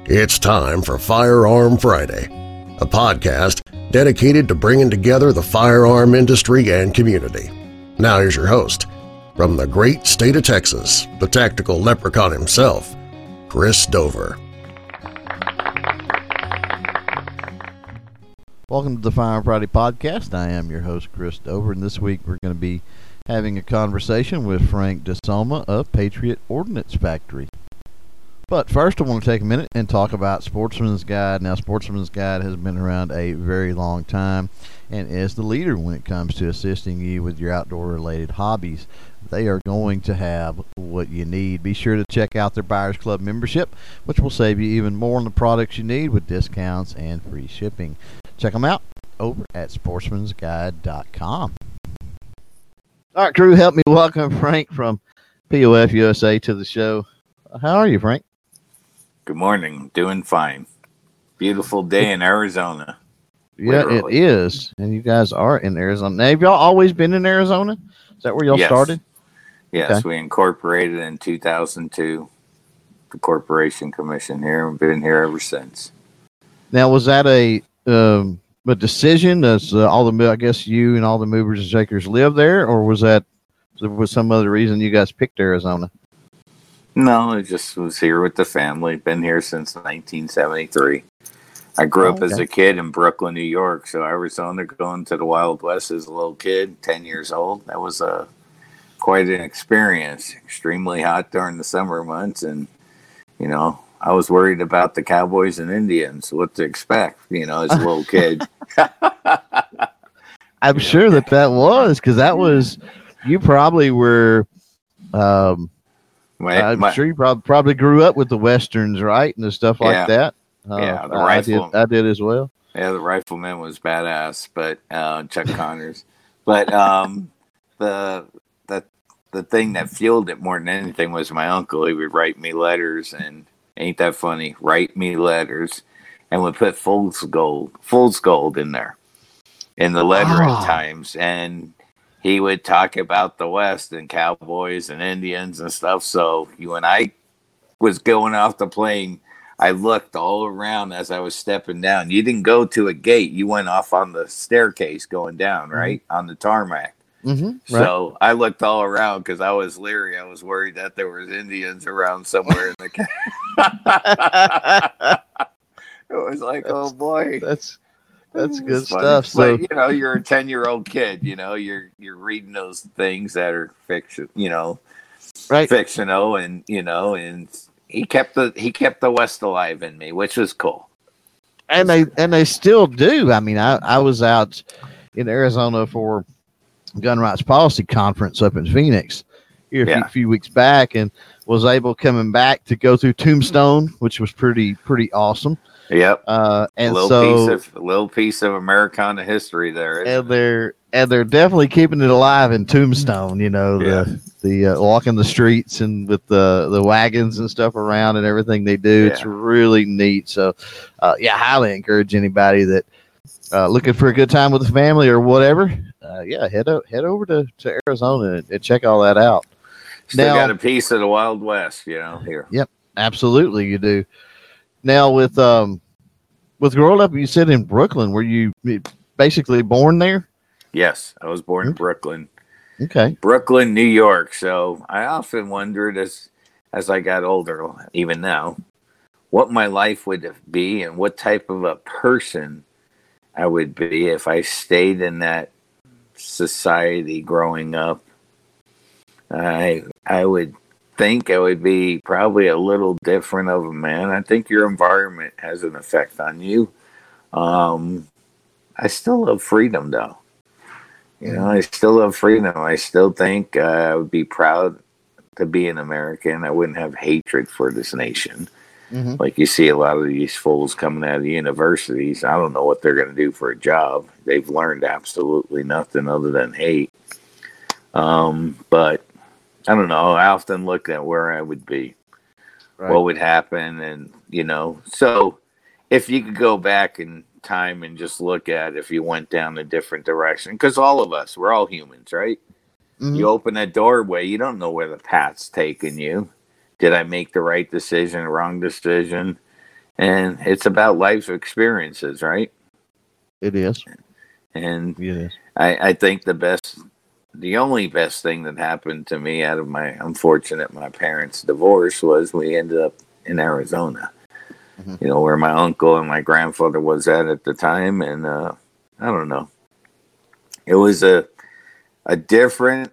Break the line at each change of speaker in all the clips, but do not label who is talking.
It's time for Firearm Friday, a podcast dedicated to bringing together the firearm industry and community. Now here's your host, from the great state of Texas, the tactical leprechaun himself, Chris Dover.
Welcome to the Firearm Friday podcast. I am your host, Chris Dover, and this week we're going to be having a conversation with Frank DeSoma of Patriot Ordnance Factory. But first, I want to take a minute and talk about Sportsman's Guide. Now, Sportsman's Guide has been around a very long time and is the leader when it comes to assisting you with your outdoor-related hobbies. They are going to have what you need. Be sure to check out their Buyers Club membership, which will save you even more on the products you need with discounts and free shipping. Check them out over at sportsmansguide.com. All right, crew, help me welcome Frank from POF USA to the show. How are you, Frank?
Good morning. Doing fine. Beautiful day in Arizona.
Yeah,
Literally.
It is. And you guys are in Arizona. Now, have y'all always been in Arizona? Is that where y'all started?
Yes,
Okay.
We incorporated in 2002, the Corporation Commission here, and been here ever since.
Now, was that a decision? As I guess you and all the movers and shakers live there, or was some other reason you guys picked Arizona?
No, I just was here with the family. Been here since 1973. I grew up as a kid in Brooklyn, New York, so Arizona going to the Wild West as a little kid, 10 years old. That was quite an experience. Extremely hot during the summer months, and, I was worried about the Cowboys and Indians, what to expect, as a little kid.
I'm sure that was, because that was, you probably were, I'm sure you probably grew up with the Westerns, right? And the stuff like that.
Yeah, the rifle.
I did as well.
Yeah, the Rifleman was badass, but Chuck Connors. But the thing that fueled it more than anything was my uncle. He would write me letters, and ain't that funny? Write me letters, and would put fool's gold in there in the letter at times, and he would talk about the West and Cowboys and Indians and stuff. So when I was going off the plane, I looked all around as I was stepping down. You didn't go to a gate. You went off on the staircase going down, right? On the tarmac.
Mm-hmm, right.
So I looked all around because I was leery. I was worried that there was Indians around somewhere in the It was like, oh boy.
That's good stuff. So
but, you're a 10-year-old kid. You're reading those things that are fiction.
Right.
Fictional, and and he kept the West alive in me, which was cool.
And they still do. I mean, I was out in Arizona for Gun Rights Policy Conference up in Phoenix here a few weeks back, and was able coming back to go through Tombstone, which was pretty awesome.
Yep.
And
a little piece of Americana history there.
And they're definitely keeping it alive in Tombstone. The walking the streets and with the wagons and stuff around and everything they do. It's really neat. So, highly encourage anybody that looking for a good time with the family or whatever. Head over to Arizona and check all that out.
Still got a piece of the Wild West, here.
Yep, absolutely, you do. Now, with growing up, you said in Brooklyn, were you basically born there?
Yes, I was born in Brooklyn.
Okay.
Brooklyn, New York. So I often wondered as I got older, even now, what my life would be and what type of a person I would be if I stayed in that society growing up. I would think I would be probably a little different of a man. I think your environment has an effect on you. I still love freedom, though. I still love freedom. I still think I would be proud to be an American. I wouldn't have hatred for this nation. Mm-hmm. Like you see a lot of these fools coming out of universities. I don't know what they're going to do for a job. They've learned absolutely nothing other than hate. But I don't know. I often look at where I would be, what would happen. And, so if you could go back in time and just look at if you went down a different direction, because all of us, we're all humans, right? Mm-hmm. You open that doorway, you don't know where the path's taking you. Did I make the right decision, wrong decision? And it's about life experiences, right?
It is.
And
It is.
I think the only best thing that happened to me out of my parents' divorce was we ended up in Arizona, where my uncle and my grandfather was at the time. And I don't know. It was a different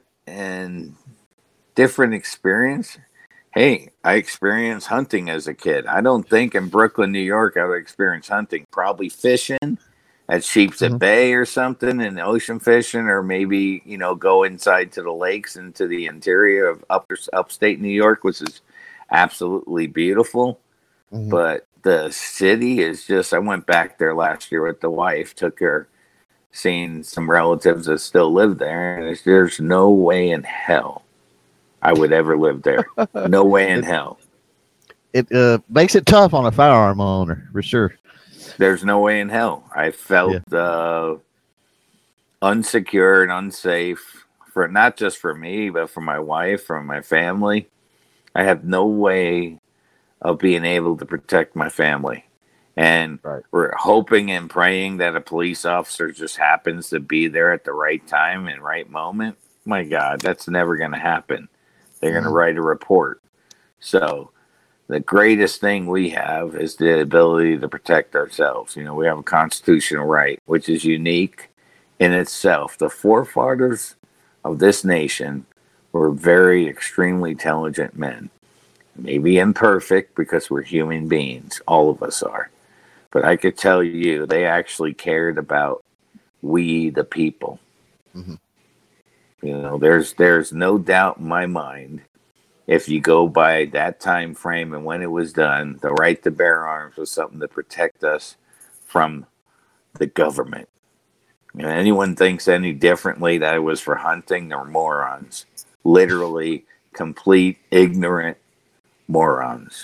experience. Hey, I experienced hunting as a kid. I don't think in Brooklyn, New York, I would experience hunting. Probably fishing at Sheepshead Bay or something, and ocean fishing, or maybe, go inside to the lakes and to the interior of upstate New York, which is absolutely beautiful. But the city is just, I went back there last year with the wife, took her, seeing some relatives that still live there, and there's no way in hell I would ever live there. No way in hell.
It makes it tough on a firearm owner, for sure.
There's no way in hell. I felt unsecure and unsafe, for not just for me, but for my wife, for my family. I have no way of being able to protect my family. And we're hoping and praying that a police officer just happens to be there at the right time and right moment. My God, that's never going to happen. They're going to write a report. So the greatest thing we have is the ability to protect ourselves. We have a constitutional right, which is unique in itself. The forefathers of this nation were very extremely intelligent men. Maybe imperfect, because we're human beings. All of us are. But I could tell you, they actually cared about we, the people. There's no doubt in my mind, if you go by that time frame and when it was done, the right to bear arms was something to protect us from the government. Anyone thinks any differently that it was for hunting, they're morons. Literally complete ignorant morons.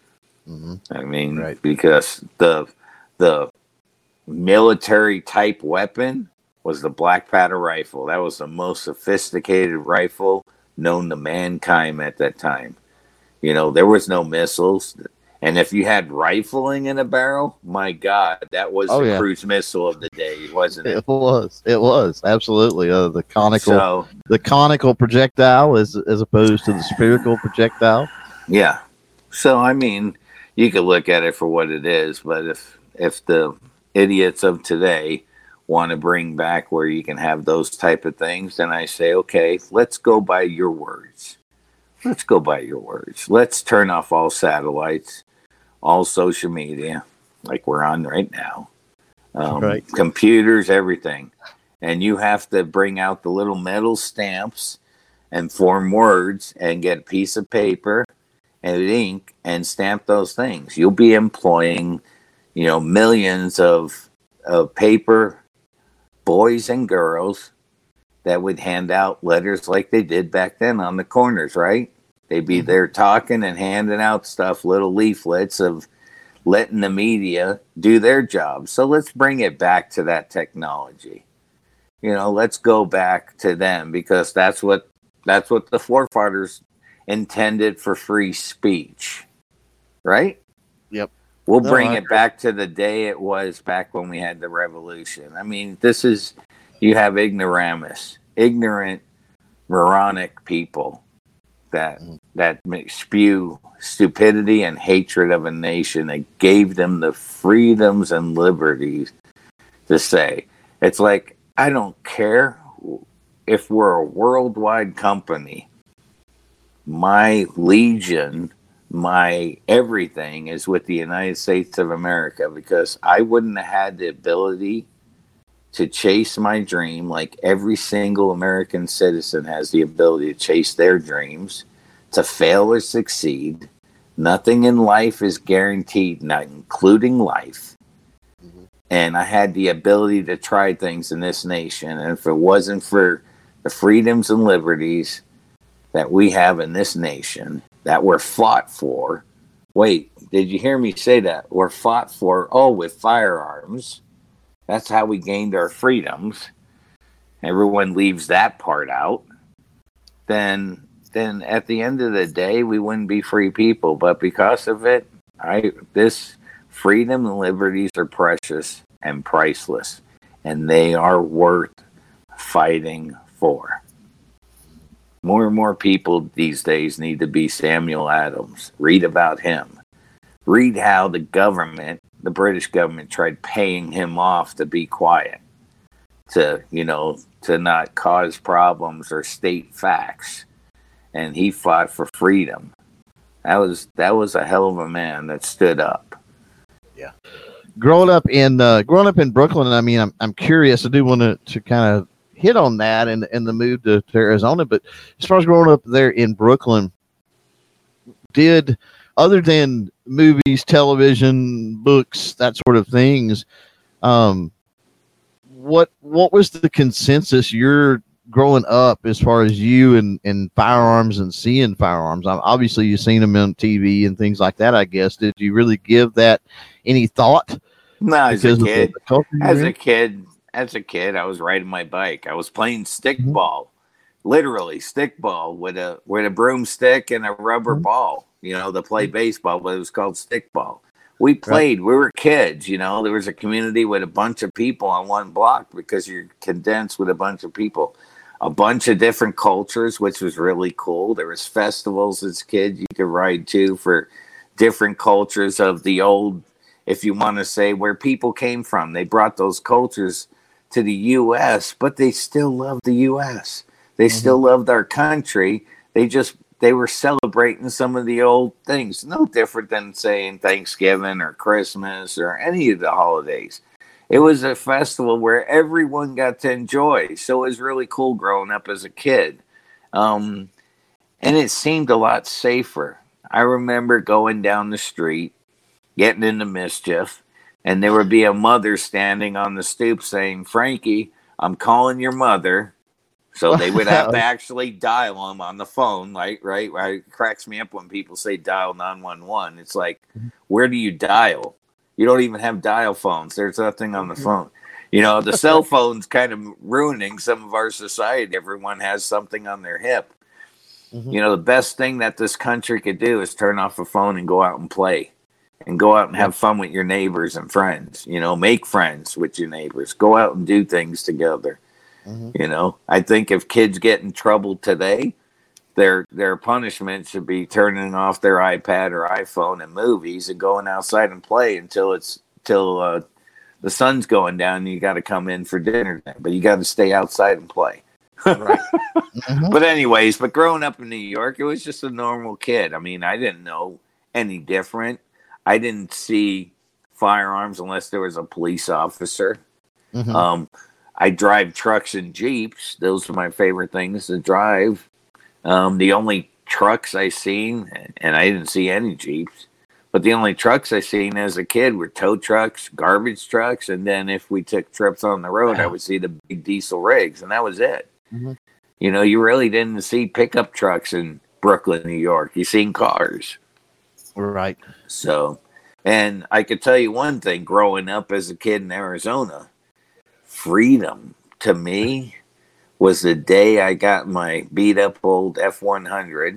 Because the military type weapon was the black powder rifle. That was the most sophisticated rifle known to mankind at that time. There was no missiles. And if you had rifling in a barrel, my God, that was the cruise missile of the day, wasn't it?
It was absolutely the conical projectile as opposed to the spherical projectile.
Yeah. So you could look at it for what it is, but if the idiots of today want to bring back where you can have those type of things, then I say, okay, let's go by your words. Let's go by your words. Let's turn off all satellites, all social media, like we're on right now, computers, everything. And you have to bring out the little metal stamps and form words and get a piece of paper and ink and stamp those things. You'll be employing, millions of paper boys and girls that would hand out letters like they did back then on the corners, right? They'd be there talking and handing out stuff, little leaflets of letting the media do their job. So let's bring it back to that technology. Let's go back to them, because that's what the forefathers intended for free speech, right?
Yep.
We'll bring it back to the day it was back when we had the revolution. You have ignoramus, ignorant, moronic people that spew stupidity and hatred of a nation that gave them the freedoms and liberties to say. It's like, I don't care if we're a worldwide company. My legion, my everything is with the United States of America, because I wouldn't have had the ability to chase my dream like every single American citizen has the ability to chase their dreams, to fail or succeed. Nothing in life is guaranteed, not including life. And I had the ability to try things in this nation. And if it wasn't for the freedoms and liberties that we have in this nation, that were fought for. Wait, did you hear me say that? We're fought for, with firearms. That's how we gained our freedoms. Everyone leaves that part out. Then at the end of the day, we wouldn't be free people. But because of it, freedom and liberties are precious and priceless, and they are worth fighting for. More and more people these days need to be Samuel Adams. Read about him. Read how the government, the British government, tried paying him off to be quiet, to not cause problems or state facts. And he fought for freedom. That was a hell of a man that stood up.
Yeah. Growing up in Brooklyn, I mean, I'm curious. I do want to kind of hit on that and the move to Arizona. But as far as growing up there in Brooklyn, other than movies, television, books, that sort of things, what was the consensus you're growing up as far as you and firearms and seeing firearms? Obviously you've seen them on TV and things like that, I guess. Did you really give that any thought?
No, as a kid, I was riding my bike. I was playing stickball, literally stickball with a broomstick and a rubber ball, to play baseball, but it was called stickball. We played, we were kids, there was a community with a bunch of people on one block because you're condensed with a bunch of people, a bunch of different cultures, which was really cool. There was festivals as kids you could ride to for different cultures of the old, if you want to say, where people came from. They brought those cultures to the U.S., but they still loved the U.S. They still loved our country. They were celebrating some of the old things, no different than saying Thanksgiving or Christmas or any of the holidays. It was a festival where everyone got to enjoy. So it was really cool growing up as a kid. And it seemed a lot safer. I remember going down the street, getting into mischief, and there would be a mother standing on the stoop saying, "Frankie, I'm calling your mother." So they would have to actually dial them on the phone, right? It cracks me up when people say dial 911. It's like, where do you dial? You don't even have dial phones. There's nothing on the phone. The cell phone's kind of ruining some of our society. Everyone has something on their hip. The best thing that this country could do is turn off a phone and go out and play. And go out and have fun with your neighbors and friends. Make friends with your neighbors. Go out and do things together. I think if kids get in trouble today, their punishment should be turning off their iPad or iPhone and movies and going outside and play until the sun's going down and you got to come in for dinner. But you got to stay outside and play. Right. But growing up in New York, it was just a normal kid. I mean, I didn't know any different. I didn't see firearms unless there was a police officer. I drive trucks and Jeeps. Those are my favorite things to drive. The only trucks I seen, and I didn't see any Jeeps, but the only trucks I seen as a kid were tow trucks, garbage trucks, and then if we took trips on the road, I would see the big diesel rigs, and that was it. You really didn't see pickup trucks in Brooklyn, New York. You seen cars.
Right.
So, and I could tell you one thing, growing up as a kid in Arizona, freedom to me was the day I got my beat up old F-100,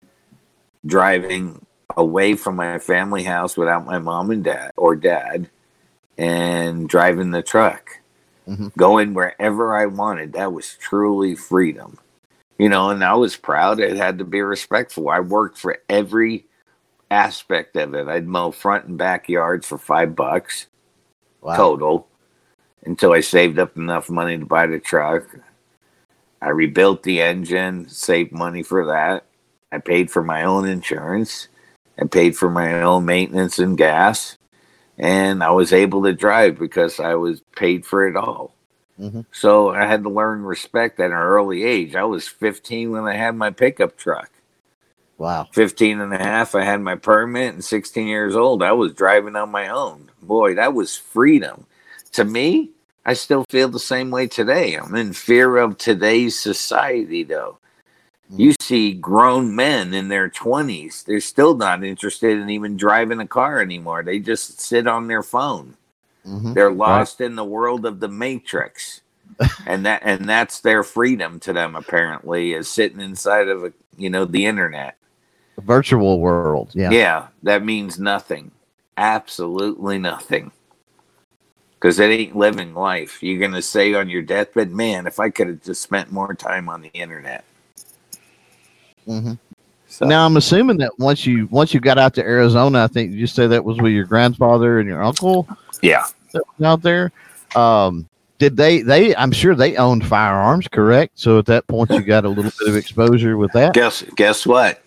driving away from my family house without my mom and dad, and driving the truck, going wherever I wanted. That was truly freedom, and I was proud. It had to be respectful. I worked for every aspect of it. I'd mow front and backyards for $5 total until I saved up enough money to buy the truck. I rebuilt the engine, saved money for that. I paid for my own insurance. I paid for my own maintenance and gas. And I was able to drive because I was paid for it all. So I had to learn respect at an early age. I was 15 when I had my pickup truck.
Wow.
15 and a half, I had my permit, and 16 years old, I was driving on my own. Boy, that was freedom. To me, I still feel the same way today. I'm in fear of today's society, though. You see grown men in their 20s. They're still not interested in even driving a car anymore. They just sit on their phone. They're lost in the world of the Matrix. and that's their freedom to them, apparently, is sitting inside of the internet.
A virtual world. Yeah.
Yeah, that means nothing. Absolutely nothing. Because it ain't living life. You're going to say on your deathbed, man, if I could have just spent more time on the internet.
Mm-hmm.
So,
Now, I'm assuming that once you got out to Arizona, I think you said that was with your grandfather and your uncle
yeah.
that was out there. Did they? I'm sure they owned firearms, correct? So at that point, you got a little bit of exposure with that.
Guess what?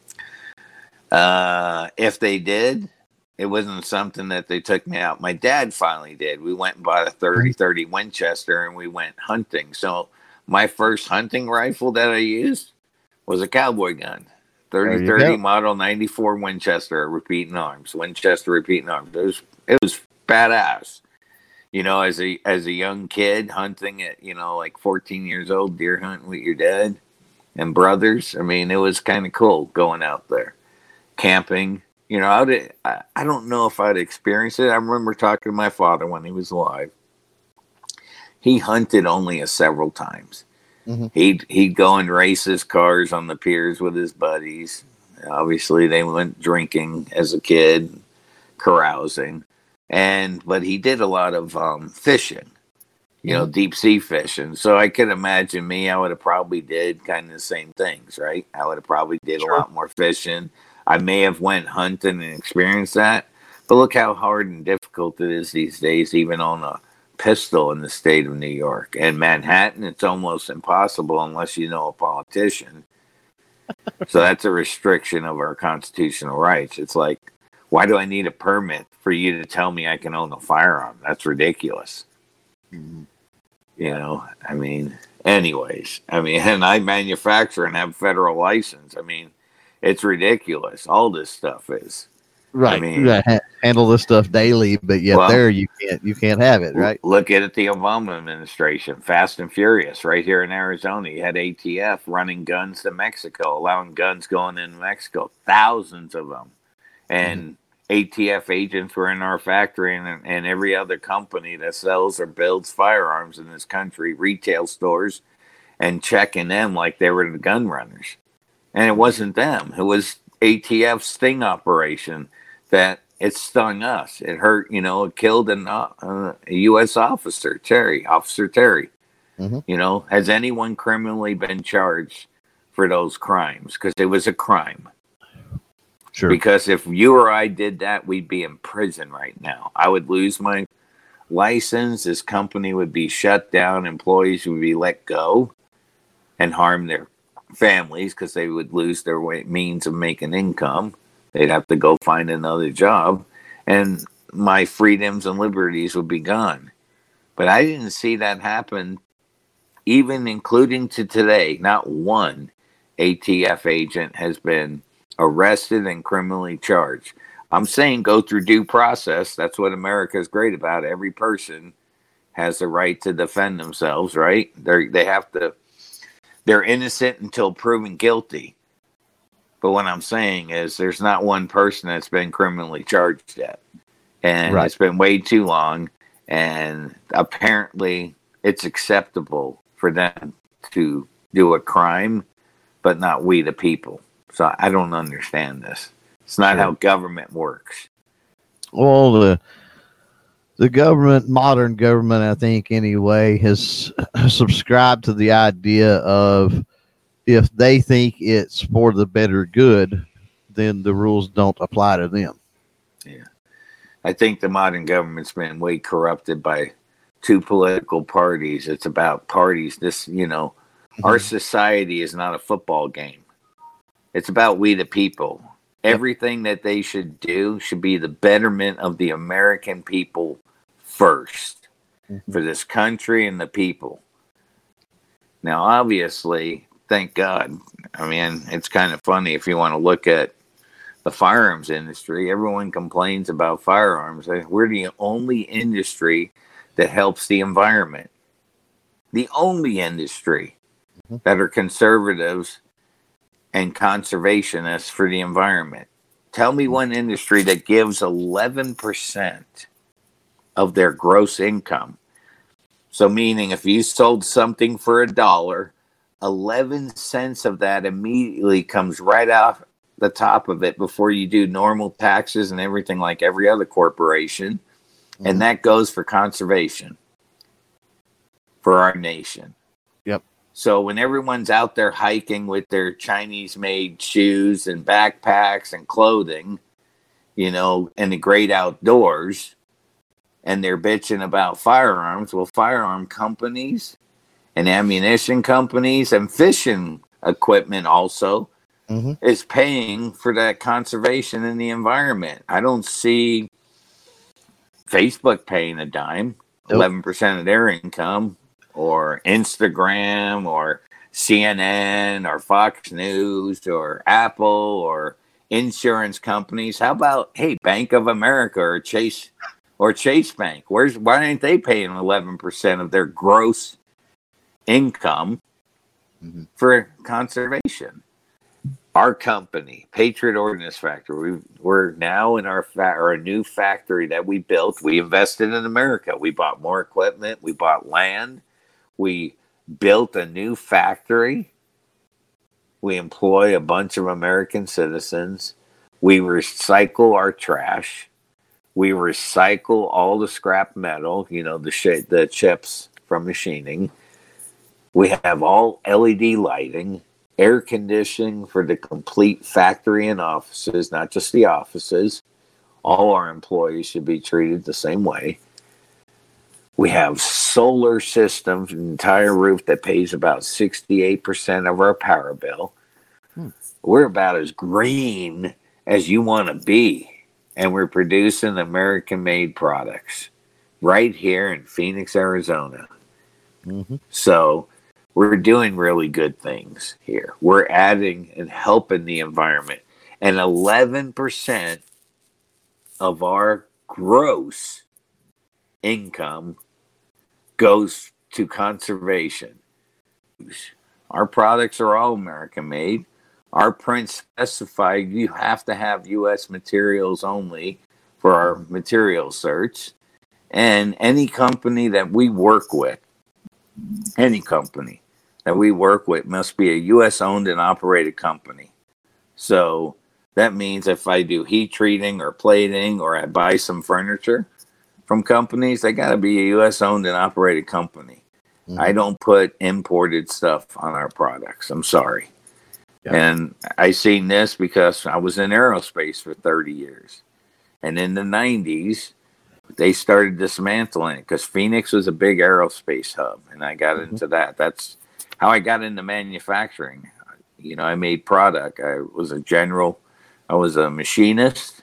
If they did, it wasn't something that they took me out. My dad finally did. We went and bought a 30-30 Winchester, and we went hunting. So my first hunting rifle that I used was a cowboy gun. 30-30 model 94 Winchester repeating arms. Winchester repeating arms. It was badass. You know, as a young kid hunting at, like 14 years old, deer hunting with your dad and brothers. I mean, it was kind of cool going out there. Camping. I don't know if I'd experienced it. I remember talking to my father when he was alive. He hunted only several times. Mm-hmm. He'd go and race his cars on the piers with his buddies. Obviously, they went drinking as a kid, carousing, but he did a lot of fishing, deep sea fishing. So I could imagine me. I would have probably did kind of the same things, right? I would have probably did a lot more fishing. I may have went hunting and experienced that, but look how hard and difficult it is these days, even on a pistol in the state of New York. And Manhattan, it's almost impossible unless you know a politician. So that's a restriction of our constitutional rights. It's like, why do I need a permit for you to tell me I can own a firearm? That's ridiculous. Mm-hmm. Anyways, and I manufacture and have federal license. It's ridiculous. All this stuff is.
Right. You gotta handle this stuff daily, but yet you can't have it, right?
Look at the Obama administration, Fast and Furious, right here in Arizona. You had ATF running guns to Mexico, allowing guns going into Mexico, thousands of them. And ATF agents were in our factory and every other company that sells or builds firearms in this country, retail stores, and checking them like they were the gun runners. And it wasn't them. It was ATF's sting operation that it stung us. It hurt, it killed a U.S. officer, Officer Terry. Mm-hmm. Has anyone criminally been charged for those crimes? Because it was a crime.
Sure.
Because if you or I did that, we'd be in prison right now. I would lose my license. This company would be shut down. Employees would be let go and harm their families because they would lose their means of making income. They'd have to go find another job, and my freedoms and liberties would be gone. But I didn't see that happen, even including to today. Not one ATF agent has been arrested and criminally charged. I'm saying go through due process. That's what America is great about. Every person has the right to defend themselves, right? They're innocent until proven guilty. But what I'm saying is there's not one person that's been criminally charged yet. And It's been way too long. And apparently it's acceptable for them to do a crime, but not we the people. So I don't understand this. It's not how government works.
Well, the government, modern government, I think anyway, has subscribed to the idea of if they think it's for the better good, then the rules don't apply to them.
Yeah. I think the modern government's been way corrupted by two political parties. It's about parties. Our society is not a football game. It's about we the people. Everything that they should do should be the betterment of the American people first, for this country and the people. Now, obviously, thank God. It's kind of funny if you want to look at the firearms industry. Everyone complains about firearms. We're the only industry that helps the environment. The only industry that are conservatives and conservationists for the environment. Tell me one industry that gives 11% of their gross income. So meaning if you sold something for $1, 11 cents of that immediately comes right the top of it before you do normal taxes and everything like every other corporation.
Mm-hmm.
And that goes for conservation for our nation.
Yep.
So when everyone's out there hiking with their Chinese-made shoes and backpacks and clothing, you know, in the great outdoors, and they're bitching about firearms, well, firearm companies and ammunition companies and fishing equipment also is paying for that conservation in the environment. I don't see Facebook paying a dime, 11% of their income, or Instagram or CNN or Fox News or Apple or insurance companies. How about, hey, Bank of America or Chase Bank? Why ain't they paying 11% of their gross income for conservation? Our company, Patriot Ordnance Factory, we're now in our new factory that we built. We invested in America. We bought more equipment. We bought land. We built a new factory. We employ a bunch of American citizens. We recycle our trash. We recycle all the scrap metal, you know, the chips from machining. We have all LED lighting, air conditioning for the complete factory and offices, not just the offices. All our employees should be treated the same way. We have solar systems, an entire roof that pays about 68% of our power bill. We're about as green as you want to be. And we're producing American-made products right here in Phoenix, Arizona. So we're doing really good things here. We're adding and helping the environment. And 11% of our gross income goes to conservation. Our products are all American-made. Our prints specify you have to have U.S. materials only for our material search. And any company that we work with, must be a U.S. owned and operated company. So that means if I do heat treating or plating or I buy some furniture from companies, they got to be a U.S. owned and operated company. I don't put imported stuff on our products. I'm sorry. Yep. And I seen this because I was in aerospace for 30 years. And in the 90s, they started dismantling it because Phoenix was a big aerospace hub. And I got into that. That's how I got into manufacturing. You know, I made product. I was a machinist.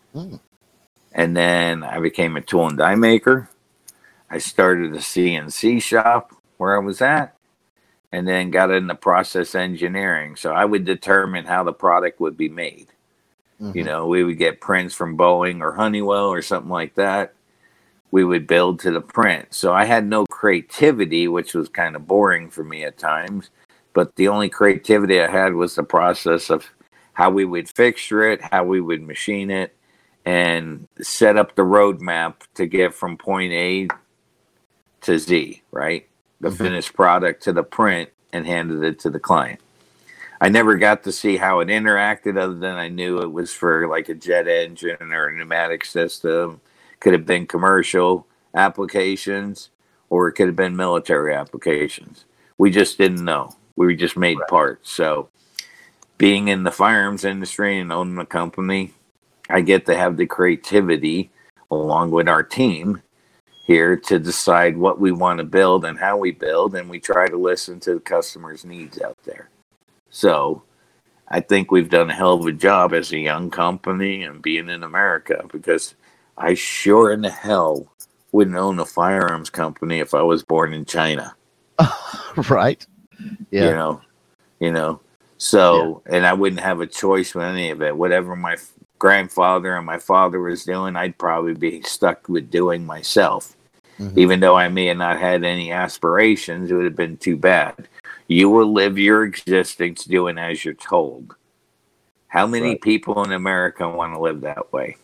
And then I became a tool and die maker. I started a CNC shop where I was at. And then got into process engineering. So I would determine how the product would be made. You know, we would get prints from Boeing or Honeywell or something like that. We would build to the print. So I had no creativity, which was kind of boring for me at times. But the only creativity I had was the process of how we would fixture it, how we would machine it, and set up the roadmap to get from point A to Z, right? The finished product to the print and handed it to the client. I never got to see how it interacted other than I knew it was for like a jet engine or a pneumatic system. Could have been commercial applications or it could have been military applications. We just didn't know. We just made parts. So being in the firearms industry and owning a company, I get to have the creativity along with our team here to decide what we want to build and how we build, and we try to listen to the customer's needs out there. So I think we've done a hell of a job as a young company and being in America, because I sure in the hell wouldn't own a firearms company if I was born in China.
Right. Yeah.
You know, so, and I wouldn't have a choice with any of it. Whatever my grandfather and my father was doing, I'd probably be stuck with doing myself. Even though I may have not had any aspirations, it would have been too bad. You will live your existence doing as you're told. How many people in America want to live that way?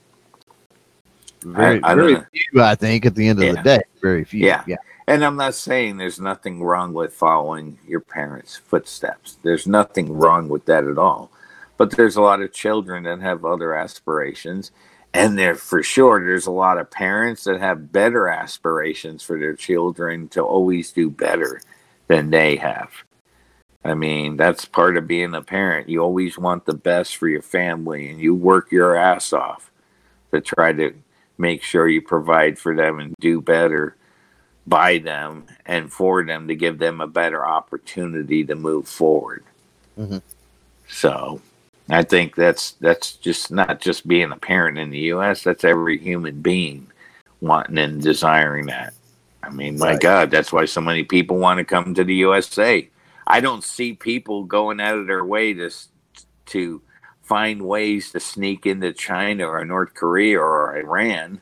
Very few, I think, at the end of the day. Very few.
Yeah. And I'm not saying there's nothing wrong with following your parents' footsteps. There's nothing wrong with that at all. But there's a lot of children that have other aspirations. And there's a lot of parents that have better aspirations for their children to always do better than they have. I mean, that's part of being a parent. You always want the best for your family, and you work your ass off to try to make sure you provide for them and do better by them and for them to give them a better opportunity to move forward.
Mm-hmm.
So I think that's just not just being a parent in the U.S. That's every human being wanting and desiring that. I mean, my God, that's why so many people want to come to the USA. I don't see people going out of their way to find ways to sneak into China or North Korea or Iran.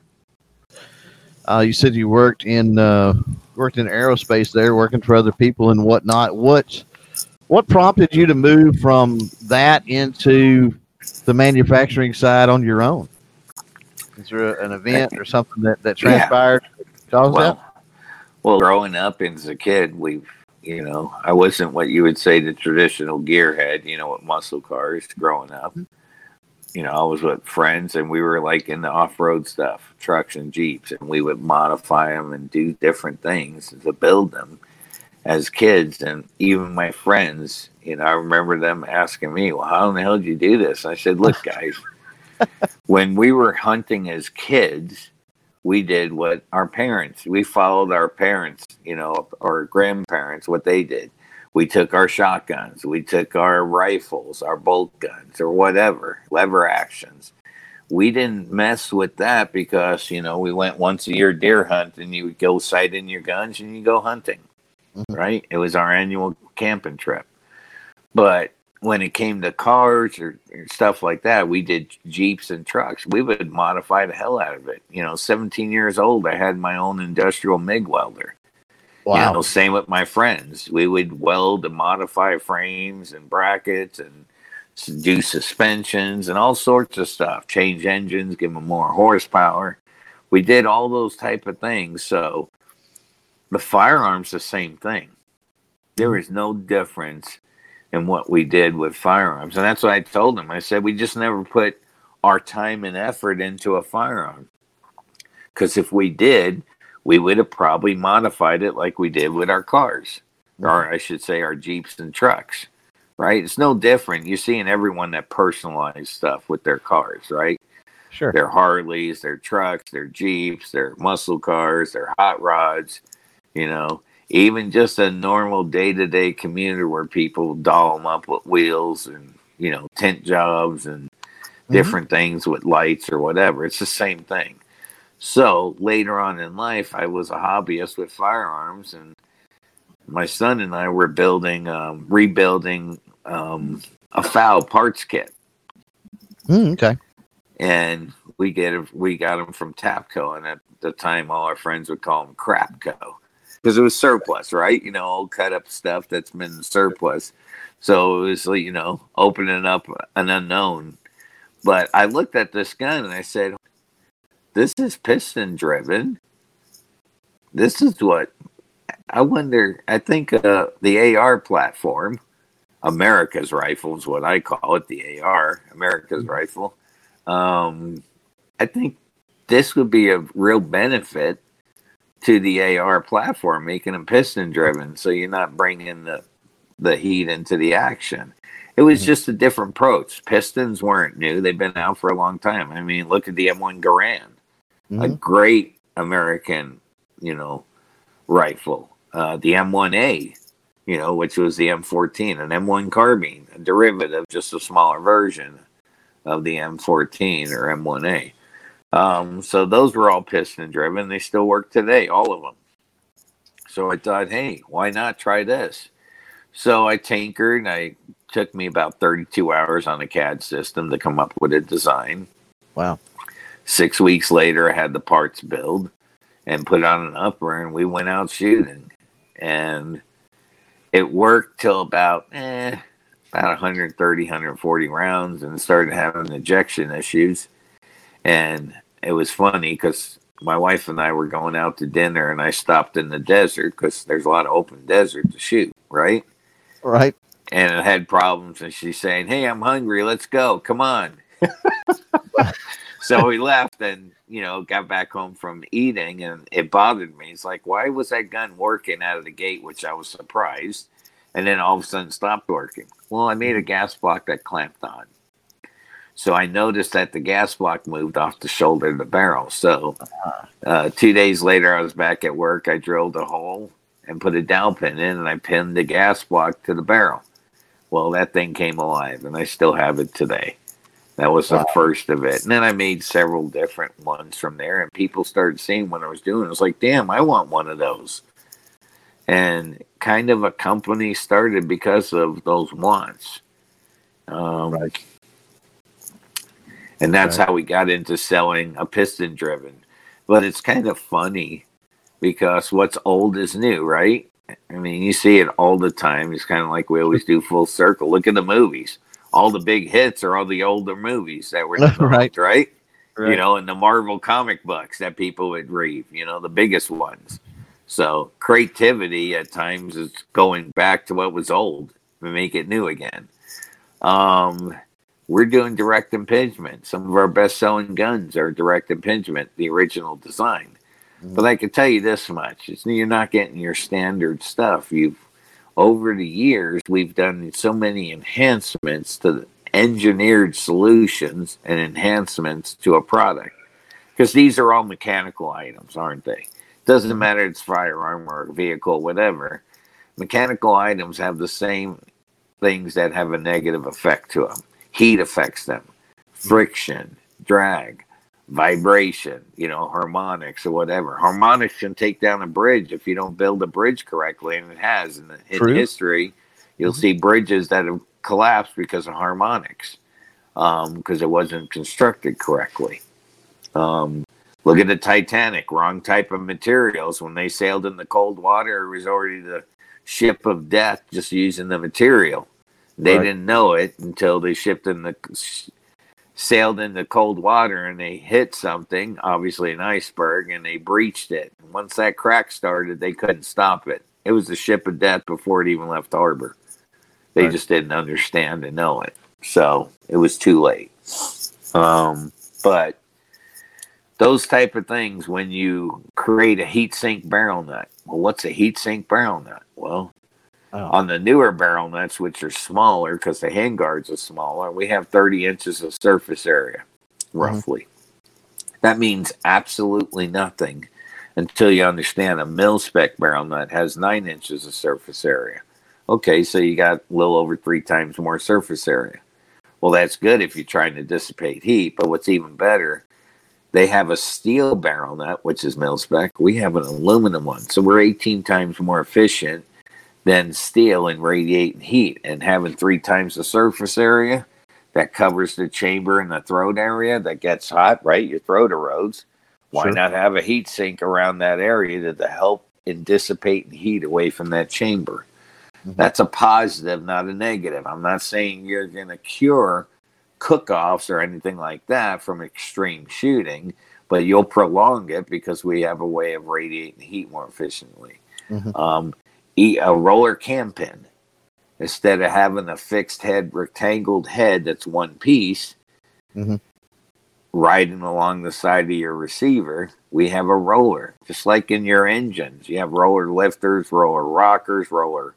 You said you worked in aerospace there, working for other people and whatnot. What prompted you to move from that into the manufacturing side on your own? Is there an event or something that transpired?
Yeah. Well, growing up as a kid, I wasn't what you would say the traditional gearhead, with muscle cars growing up. I was with friends and we were like in the off-road stuff, trucks and Jeeps, and we would modify them and do different things to build them as kids. And even my friends, I remember them asking me, well, how in the hell did you do this? I said, look, guys, when we were hunting as kids, we did what we followed our parents, or grandparents, what they did. We took our shotguns, we took our rifles, our bolt guns, or whatever, lever actions. We didn't mess with that because, we went once a year deer hunt and you would go sight in your guns and you go hunting, right? It was our annual camping trip. But when it came to cars or stuff like that, we did Jeeps and trucks. We would modify the hell out of it. 17 years old, I had my own industrial MIG welder.
Wow.
Same with my friends. We would weld and modify frames and brackets and do suspensions and all sorts of stuff. Change engines, give them more horsepower. We did all those type of things. So the firearms, the same thing. There is no difference in what we did with firearms. And that's what I told them. I said, we just never put our time and effort into a firearm. Because if we did, we would have probably modified it like we did with our cars, or I should say our Jeeps and trucks, right? It's no different. You're seeing everyone that personalized stuff with their cars, right?
Sure.
Their Harleys, their trucks, their Jeeps, their muscle cars, their hot rods, even just a normal day-to-day commuter where people doll them up with wheels and, tent jobs and different things with lights or whatever. It's the same thing. So later on in life, I was a hobbyist with firearms, and my son and I were rebuilding a FAL parts kit.
Okay.
And we got them from Tapco, and at the time, all our friends would call them Crapco because it was surplus, right? Old cut up stuff that's been surplus. So it was, opening up an unknown. But I looked at this gun and I said, this is piston driven. This is what I wonder. I think the AR platform, America's Rifle is what I call it, the AR, America's Rifle. I think this would be a real benefit to the AR platform, making them piston driven. So you're not bringing the heat into the action. It was just a different approach. Pistons weren't new. They've been out for a long time. I mean, look at the M1 Garand. A great American, rifle. The M1A, which was the M14, an M1 carbine, a derivative, just a smaller version of the M14 or M1A. So those were all piston driven. They still work today, all of them. So I thought, hey, why not try this? So I tinkered. It took me about 32 hours on the CAD system to come up with a design.
Wow.
6 weeks later, I had the parts build and put on an upper, and we went out shooting. And it worked till about 130, 140 rounds, and started having ejection issues. And it was funny because my wife and I were going out to dinner, and I stopped in the desert because there's a lot of open desert to shoot, right?
Right.
and it had problems. And she's saying, "Hey, I'm hungry. Let's go. Come on." So we left and, got back home from eating, and it bothered me. It's like, why was that gun working out of the gate, which I was surprised, and then all of a sudden stopped working? Well, I made a gas block that clamped on. So I noticed that the gas block moved off the shoulder of the barrel. So 2 days later, I was back at work. I drilled a hole and put a dowel pin in, and I pinned the gas block to the barrel. Well, that thing came alive, and I still have it today. That was the first of it. And then I made several different ones from there, and people started seeing what I was doing. I was like, damn, I want one of those. And kind of a company started because of those wants.
Right.
And that's how we got into selling a piston driven. But it's kind of funny because what's old is new, right? I mean, you see it all the time. It's kind of like we always do full circle. Look at the movies. All the big hits are all the older movies that were developed, right? In the Marvel comic books that people would read, the biggest ones. So creativity at times is going back to what was old and make it new again. We're doing direct impingement. Some of our best-selling guns are direct impingement, the original design. Mm-hmm. But I can tell you this much. You're not getting your standard stuff. Over the years, we've done so many enhancements to engineered solutions and enhancements to a product. Because these are all mechanical items, aren't they? Doesn't matter if it's firearm or a vehicle, whatever. Mechanical items have the same things that have a negative effect to them. Heat affects them. Friction, drag, vibration, harmonics or whatever. Harmonics can take down a bridge if you don't build a bridge correctly, and it has. In history, you'll see bridges that have collapsed because of harmonics, because it wasn't constructed correctly. Look at the Titanic, wrong type of materials. When they sailed in the cold water, it was already the ship of death just using the material. They didn't know it until they sailed in the cold water and they hit something, obviously an iceberg, and they breached it. Once that crack started, they couldn't stop it. It was the ship of death before it even left harbor. They just didn't understand and know it. So it was too late. But those type of things, when you create a heat sink barrel nut, well, what's a heat sink barrel nut? Well, on the newer barrel nuts, which are smaller because the handguards are smaller, we have 30 inches of surface area, roughly. Mm-hmm. That means absolutely nothing until you understand a mil-spec barrel nut has 9 inches of surface area. Okay, so you got a little over 3 times more surface area. Well, that's good if you're trying to dissipate heat, but what's even better, they have a steel barrel nut, which is mil-spec. We have an aluminum one, so we're 18 times more efficient than steel in radiating heat, and having 3 times the surface area that covers the chamber and the throat area that gets hot, right? Your throat erodes. Why not have a heat sink around that area to help in dissipating heat away from that chamber? Mm-hmm. That's a positive, not a negative. I'm not saying you're going to cure cook-offs or anything like that from extreme shooting, but you'll prolong it because we have a way of radiating heat more efficiently. Mm-hmm. A roller cam pin, instead of having a fixed head, rectangled head that's one piece, riding along the side of your receiver, we have a roller, just like in your engines. You have roller lifters, roller rockers, roller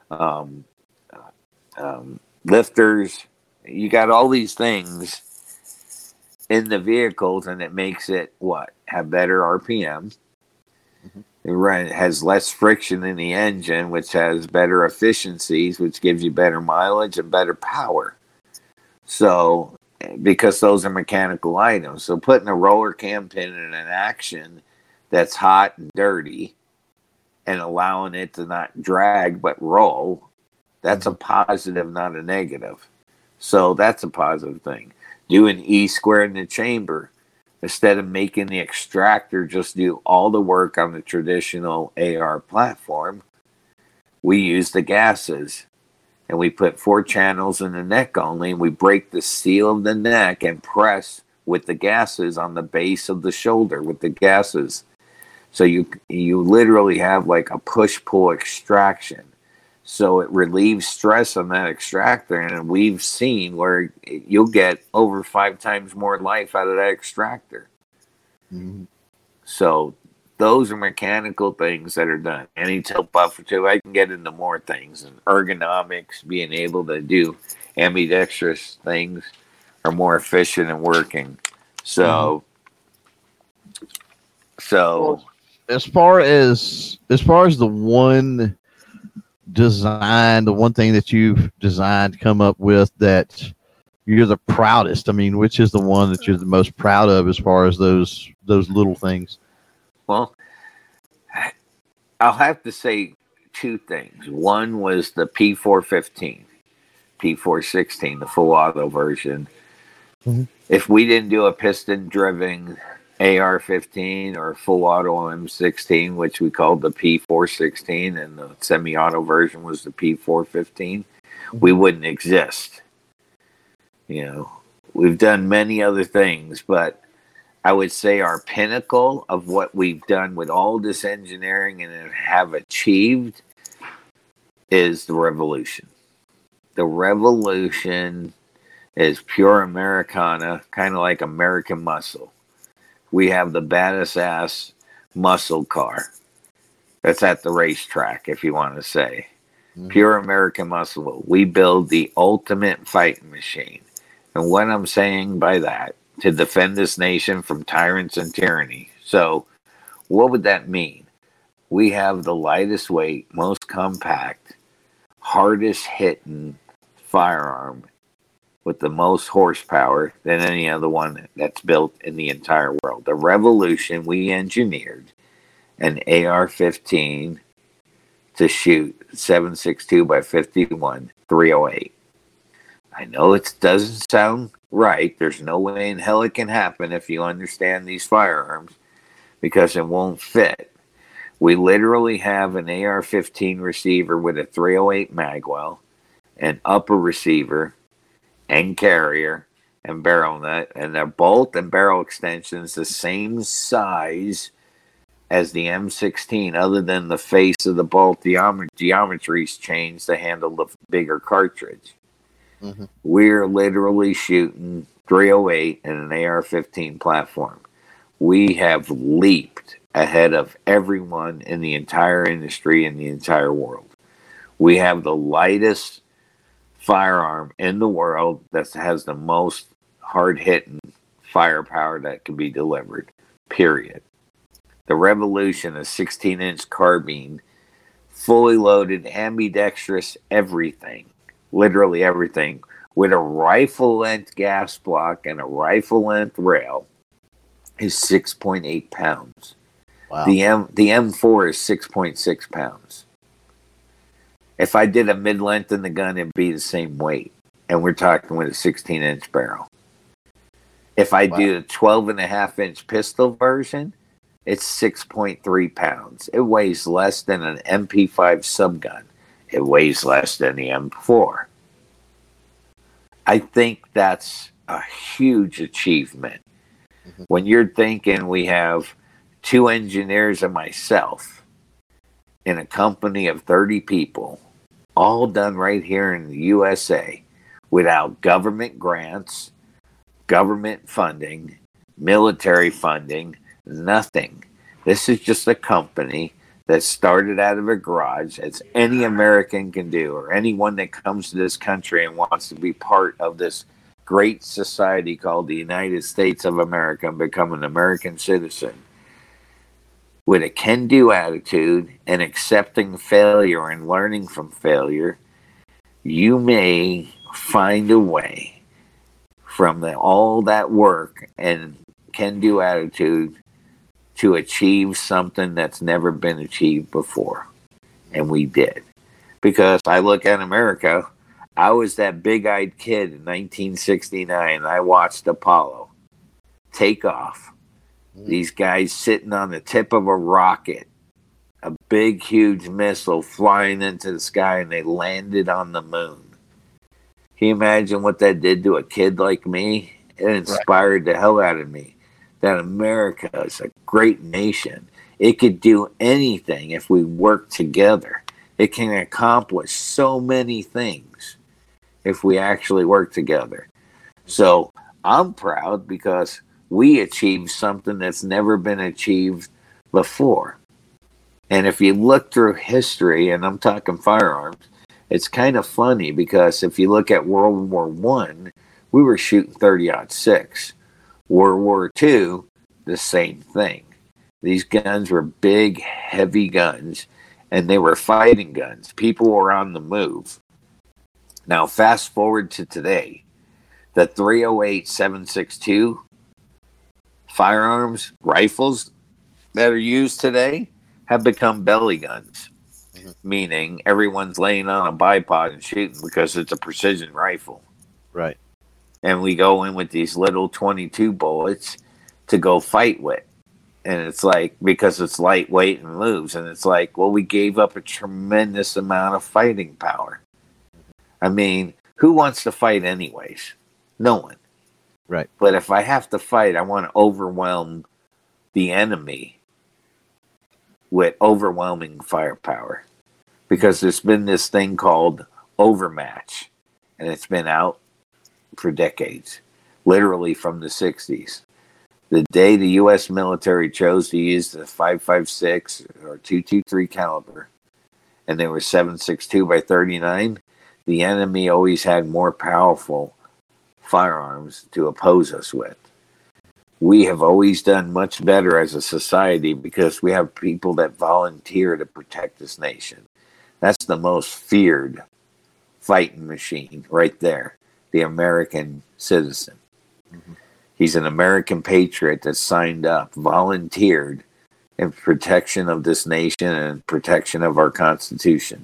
lifters. You got all these things in the vehicles, and it makes it have better RPM. Mm-hmm. It has less friction in the engine, which has better efficiencies, which gives you better mileage and better power. So, because those are mechanical items. So putting a roller cam pin in an action that's hot and dirty and allowing it to not drag but roll, that's a positive, not a negative. So that's a positive thing. Doing E-square in the chamber. Instead of making the extractor just do all the work on the traditional AR platform, we use the gases. And we put 4 channels in the neck only, and we break the seal of the neck and press with the gases on the base of the shoulder with the gases. So you literally have like a push-pull extraction. So it relieves stress on that extractor, and we've seen where you'll get over 5 times more life out of that extractor.
Mm-hmm.
So those are mechanical things that are done. Anti-tilt buffer too. I can get into more things, and ergonomics, being able to do ambidextrous things are more efficient and working. So,
Well, as far as the one design, the one thing that you've designed, come up with that you're the proudest. I mean, which is the one that you're the most proud of as far as those little things?
well, I'll have to say 2 things. One was the P415, P416, the full auto version.
Mm-hmm.
If we didn't do a piston-driven AR-15 or full auto M16, which we called the P416, and the semi-auto version was the P415, we wouldn't exist. You know, we've done many other things, but I would say our pinnacle of what we've done with all this engineering and have achieved is the Revolution. The Revolution is pure Americana, kind of like American muscle. We have the baddest ass muscle car that's at the racetrack, if you want to say. Pure American muscle. We build the ultimate fighting machine. And what I'm saying by that, to defend this nation from tyrants and tyranny. So what would that mean? We have the lightest weight, most compact, hardest hitting firearm with the most horsepower than any other one that's built in the entire world. The Revolution, we engineered an AR-15 to shoot 7.62 by 51 .308. I know it doesn't sound right. There's no way in hell it can happen if you understand these firearms, because it won't fit. We literally have an AR-15 receiver with a .308 magwell, an upper receiver, and carrier, and barrel nut, and the bolt and barrel extensions the same size as the M16, other than the face of the bolt geometry's changed to handle the bigger cartridge. Mm-hmm. We're literally shooting .308 in an AR-15 platform. We have leaped ahead of everyone in the entire industry in the entire world. We have the lightest firearm in the world that has the most hard-hitting firepower that can be delivered, period. The Revolution, a 16-inch carbine, fully loaded, ambidextrous, everything, literally everything, with a rifle-length gas block and a rifle-length rail, is 6.8 pounds. Wow. The M4 is 6.6 pounds. If I did a mid-length in the gun, it'd be the same weight. And we're talking with a 16-inch barrel. If I do a 12.5-inch pistol version, it's 6.3 pounds. It weighs less than an MP5 subgun. It weighs less than the M4. I think that's a huge achievement. Mm-hmm. When you're thinking we have 2 engineers and myself in a company of 30 people, all done right here in the USA, without government grants, government funding, military funding, nothing. This is just a company that started out of a garage, as any American can do, or anyone that comes to this country and wants to be part of this great society called the United States of America and become an American citizen. With a can-do attitude and accepting failure and learning from failure, you may find a way from all that work and can-do attitude to achieve something that's never been achieved before. And we did. Because I look at America, I was that big-eyed kid in 1969. I watched Apollo take off. These guys sitting on the tip of a rocket, a big, huge missile flying into the sky, and they landed on the moon. Can you imagine what that did to a kid like me? It inspired the hell out of me that America is a great nation. It could do anything if we work together. It can accomplish so many things if we actually work together. So I'm proud because we achieved something that's never been achieved before. And if you look through history, and I'm talking firearms, it's kind of funny because if you look at World War I, we were shooting 30-06. World War II, the same thing. These guns were big, heavy guns, and they were fighting guns. People were on the move. Now, fast forward to today. The 308 7.62 firearms, rifles that are used today have become belly guns, meaning everyone's laying on a bipod and shooting because it's a precision rifle.
Right.
And we go in with these little 22 bullets to go fight with. And it's like, because it's lightweight and moves, and it's like, well, we gave up a tremendous amount of fighting power. I mean, who wants to fight anyways? No one.
Right.
But if I have to fight, I want to overwhelm the enemy with overwhelming firepower. Because there's been this thing called overmatch, and it's been out for decades, literally from the 60s. The day the U.S. military chose to use the 5.56 or 2.23 caliber, and they were 7.62 by 39, the enemy always had more powerful firearms to oppose us with. We have always done much better as a society because we have people that volunteer to protect this nation. That's the most feared fighting machine right there, the American citizen. Mm-hmm. He's an American patriot that signed up, volunteered in protection of this nation and protection of our Constitution.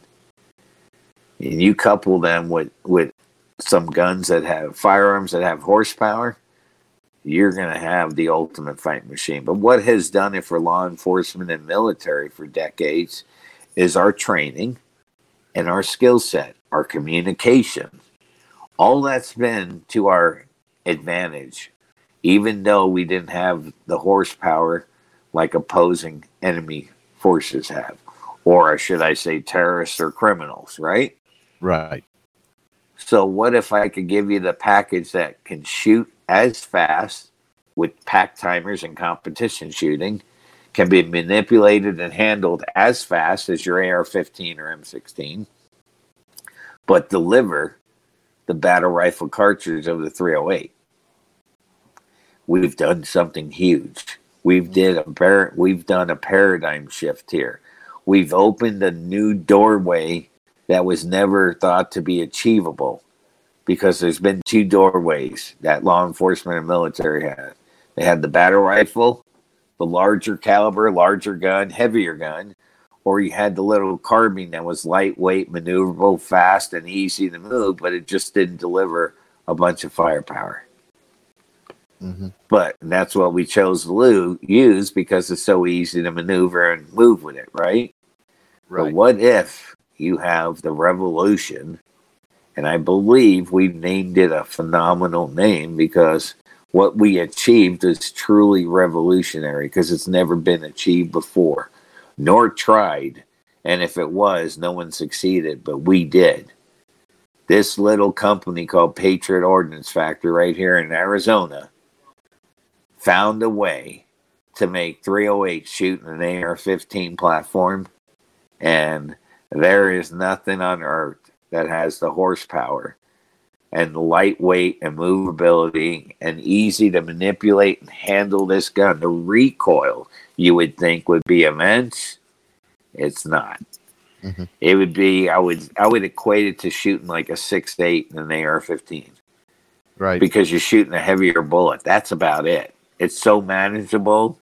And you couple them with some guns that have firearms that have horsepower, you're going to have the ultimate fight machine. But what has done it for law enforcement and military for decades is our training and our skill set, our communication. All that's been to our advantage, even though we didn't have the horsepower like opposing enemy forces have. Or should I say terrorists or criminals, right?
Right.
So what if I could give you the package that can shoot as fast with pack timers and competition shooting, can be manipulated and handled as fast as your AR-15 or M16, but deliver the battle rifle cartridge of the 308. We've done something huge. We've done a paradigm shift here. We've opened a new doorway that was never thought to be achievable, because there's been two doorways that law enforcement and military had. They had the battle rifle, the larger caliber, larger gun, heavier gun, or you had the little carbine that was lightweight, maneuverable, fast, and easy to move, but it just didn't deliver a bunch of firepower. Mm-hmm. But that's what we chose to use because it's so easy to maneuver and move with it, right? Right. But what if you have the revolution, and I believe we've named it a phenomenal name because what we achieved is truly revolutionary because it's never been achieved before, nor tried. And if it was, no one succeeded, but we did. This little company called Patriot Ordnance Factory right here in Arizona found a way to make 308 shoot an AR-15 platform, and there is nothing on earth that has the horsepower and the lightweight and movability and easy to manipulate and handle this gun. The recoil, you would think, would be immense. It's not. Mm-hmm. It would be, I would equate it to shooting like a 6.8 in an AR-15.
Right.
Because you're shooting a heavier bullet. That's about it. It's so manageable.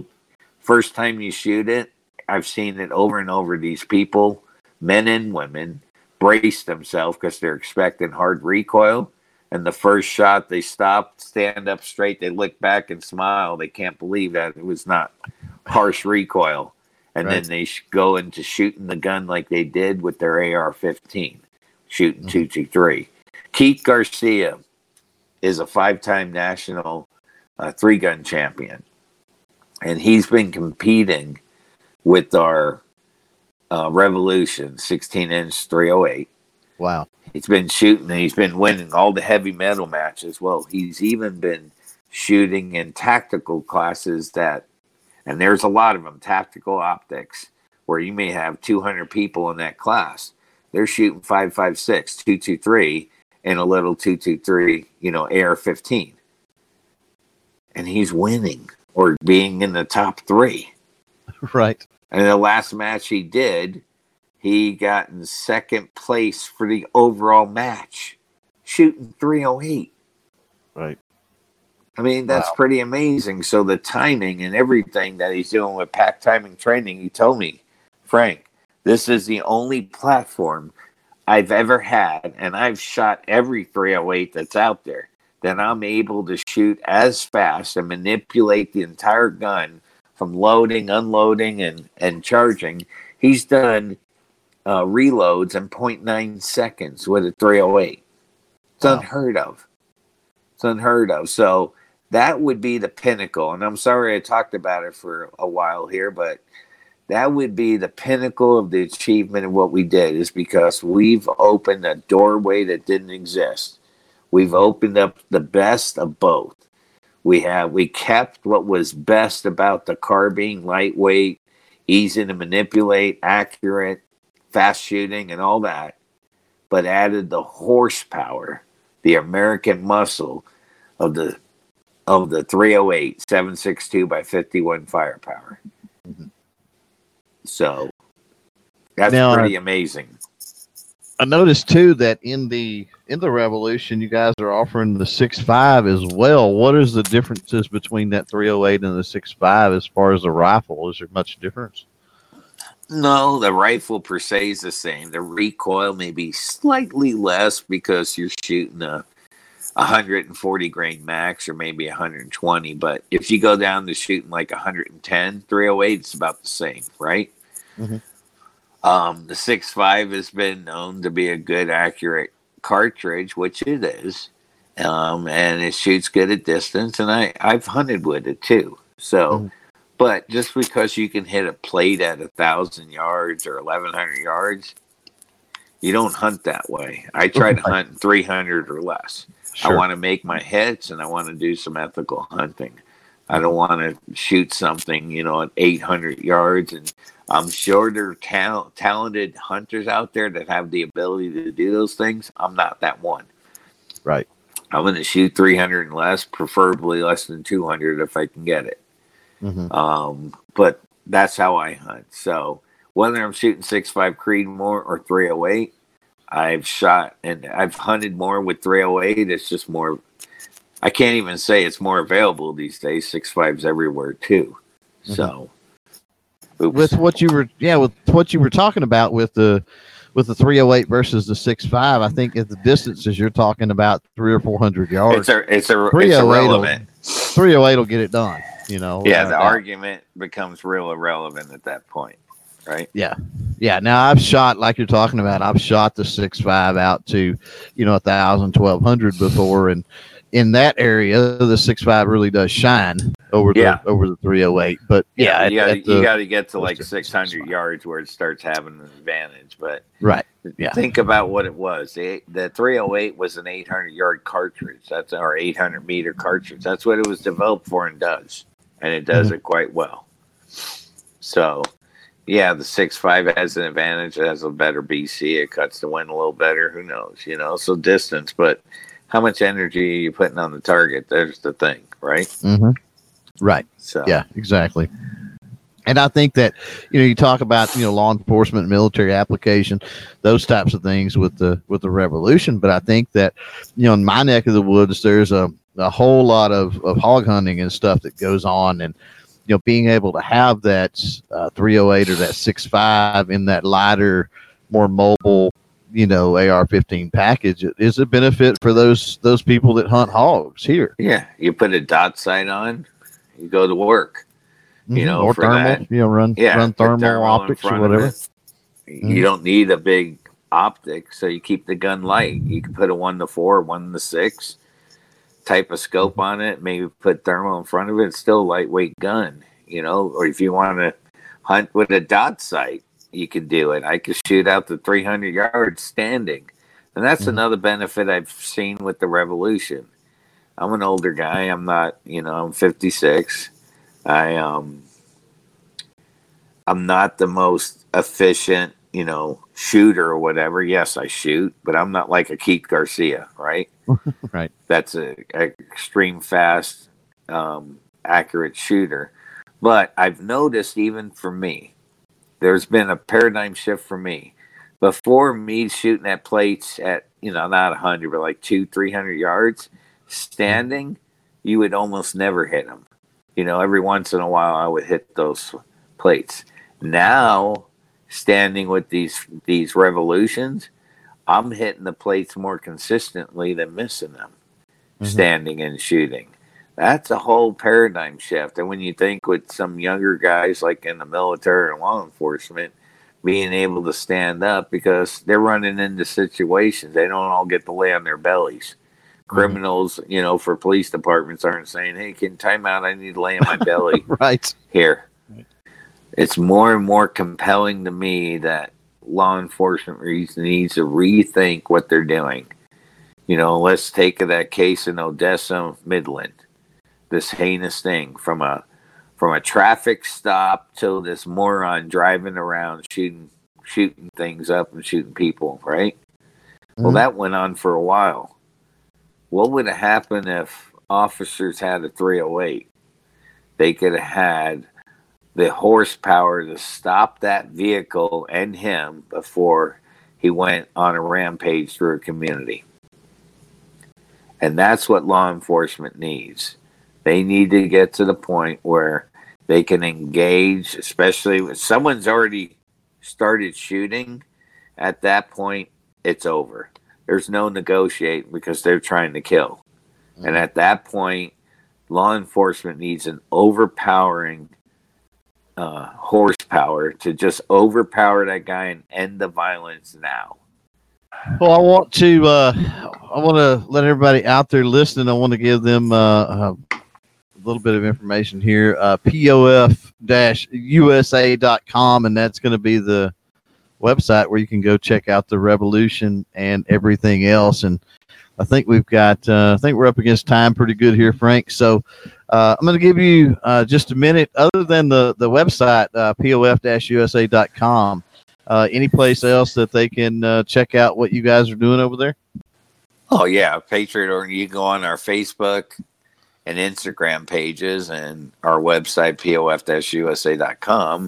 First time you shoot it, I've seen it over and over. These people, men and women, brace themselves because they're expecting hard recoil. And the first shot, they stop, stand up straight, they look back and smile. They can't believe that it was not harsh recoil. And then they go into shooting the gun like they did with their AR-15, shooting 223. Keith Garcia is a 5-time national 3-gun champion. And he's been competing with our Revolution 16-inch 308.
Wow.
He's been shooting and he's been winning all the heavy metal matches. Well, he's even been shooting in tactical classes and there's a lot of them, tactical optics, where you may have 200 people in that class. They're shooting 5.56, 223, and a little 223, AR-15. And he's winning or being in the top 3.
Right.
And the last match he did, he got in second place for the overall match, shooting 308.
Right.
I mean, that's pretty amazing. So the timing and everything that he's doing with pack timing training, he told me, Frank, this is the only platform I've ever had, and I've shot every 308 that's out there, that I'm able to shoot as fast and manipulate the entire gun from loading, unloading, and charging. He's done reloads in 0.9 seconds with a 308. It's unheard of. It's unheard of. So that would be the pinnacle. And I'm sorry I talked about it for a while here, but that would be the pinnacle of the achievement of what we did, is because we've opened a doorway that didn't exist. We've opened up the best of both. We kept what was best about the carbine: lightweight, easy to manipulate, accurate, fast shooting, and all that, but added the horsepower, the American muscle of the 308 7.62 by 51 firepower.
Mm-hmm.
So that's pretty amazing.
I noticed too that in the Revolution, you guys are offering the 6.5 as well. What is the differences between that 308 and the 6.5 as far as the rifle? Is there much difference?
No, the rifle per se is the same. The recoil may be slightly less because you're shooting a 140 grain max or maybe 120. But if you go down to shooting like 110 308, it's about the same, right?
Mm-hmm.
The 6.5 has been known to be a good, accurate cartridge, which it is, and it shoots good at distance. And I've hunted with it too. So, but just because you can hit a plate at 1,000 yards or 1,100 yards, you don't hunt that way. I try to hunt 300 or less. Sure. I want to make my hits, and I want to do some ethical hunting. I don't want to shoot something, at 800 yards. And I'm sure there are talented hunters out there that have the ability to do those things. I'm not that one.
Right.
I'm going to shoot 300 and less, preferably less than 200 if I can get it. Mm-hmm. But that's how I hunt. So whether I'm shooting 6.5 Creedmoor or 308, I've shot and I've hunted more with 308. It's just more. I can't even say it's more available these days. 6.5's everywhere too. Mm-hmm. So, with what you were talking about with the 308 versus the 6.5, I think at the distances you're talking about 300 or 400 yards. It's irrelevant.
308 will get it done.
The argument becomes real irrelevant at that point, right?
Yeah. Now I've shot, like you're talking about, I've shot the 6.5 out to 1,000, 1,200 before, and in that area, the 6.5 really does shine over the 308. But
you got to get to like 600 yards where it starts having an advantage. But think about what it was. The 308 was an 800-yard cartridge. That's our 800-meter cartridge. That's what it was developed for and does, and it does it quite well. So, the 6.5 has an advantage. It has a better BC. It cuts the wind a little better. Who knows? So distance, but how much energy are you putting on the target? There's the thing, right?
Mm-hmm. Right. So yeah, exactly. And I think that you talk about law enforcement, military application, those types of things with the Revolution. But I think that in my neck of the woods, there's a whole lot of hog hunting and stuff that goes on, and being able to have that 308 or that 6.5 in that lighter, more mobile, AR-15 package is a benefit for those people that hunt hogs here.
Yeah, you put a dot sight on, you go to work.
Or
for
thermal,
that.
Run thermal optics or whatever.
You don't need a big optic, so you keep the gun light. You can put a 1-4, 1-6 type of scope on it. Maybe put thermal in front of it. It's still a lightweight gun, Or if you want to hunt with a dot sight, you can do it. I could shoot out to 300 yards standing. And that's another benefit I've seen with the Revolution. I'm an older guy. I'm not, I'm 56. I'm not the most efficient, shooter or whatever. Yes, I shoot, but I'm not like a Keith Garcia, right?
Right.
That's a extreme fast, accurate shooter. But I've noticed, even for me, there's been a paradigm shift for me. Before, me shooting at plates at, not 100, but like 200-300 yards, standing, you would almost never hit them. Every once in a while I would hit those plates. Now, standing with these Revolutions, I'm hitting the plates more consistently than missing them, standing and shooting. That's a whole paradigm shift. And when you think with some younger guys like in the military or law enforcement, being able to stand up because they're running into situations, they don't all get to lay on their bellies. Criminals, for police departments aren't saying, hey, can time out, I need to lay on my belly
right
here. Right. It's more and more compelling to me that law enforcement needs to rethink what they're doing. Let's take that case in Odessa, Midland, this heinous thing from a traffic stop to this moron driving around shooting things up and shooting people, right? Well, that went on for a while. What would have happened if officers had a 308? They could have had the horsepower to stop that vehicle and him before he went on a rampage through a community. And that's what law enforcement needs. They need to get to the point where they can engage, especially if someone's already started shooting. At that point, it's over. There's no negotiating because they're trying to kill. And at that point, law enforcement needs an overpowering horsepower to just overpower that guy and end the violence now.
Well, I want to let everybody out there listening, I want to give them a little bit of information here. POF-USA.com, and that's going to be the website where you can go check out the Revolution and everything else. And I think we're up against time pretty good here, Frank. So I'm going to give you just a minute. Other than the website, POF-USA.com, any place else that they can check out what you guys are doing over there?
Oh, yeah. Patriot Ordnance. You can go on our Facebook and Instagram pages and our website, POF-USA.com.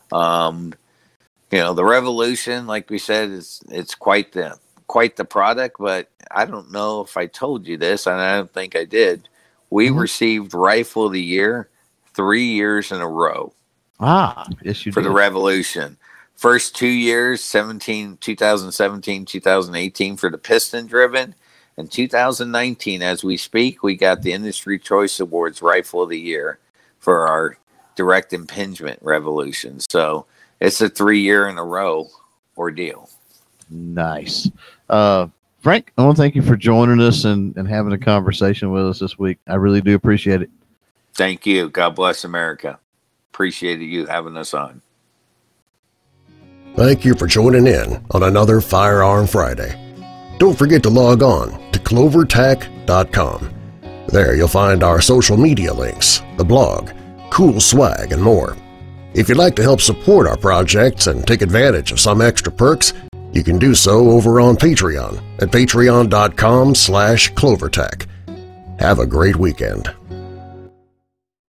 The Revolution, like we said, it's quite the product, but I don't know if I told you this, and I don't think I did. We received Rifle of the Year 3 years in a row.
Yes, you did.
For the Revolution. First 2 years, 2017, 2018 for the piston driven. And 2019, as we speak, we got the Industry Choice Awards Rifle of the Year for our direct impingement Revolution. So it's a 3 year in a row ordeal.
Nice. Frank, I want to thank you for joining us and having a conversation with us this week. I really do appreciate it.
Thank you. God bless America. Appreciated you having us on.
Thank you for joining in on another Firearm Friday. Don't forget to log on to clovertac.com. There you'll find our social media links, the blog, cool swag, and more. If you'd like to help support our projects and take advantage of some extra perks, you can do so over on Patreon at patreon.com/clovertac. Have a great weekend.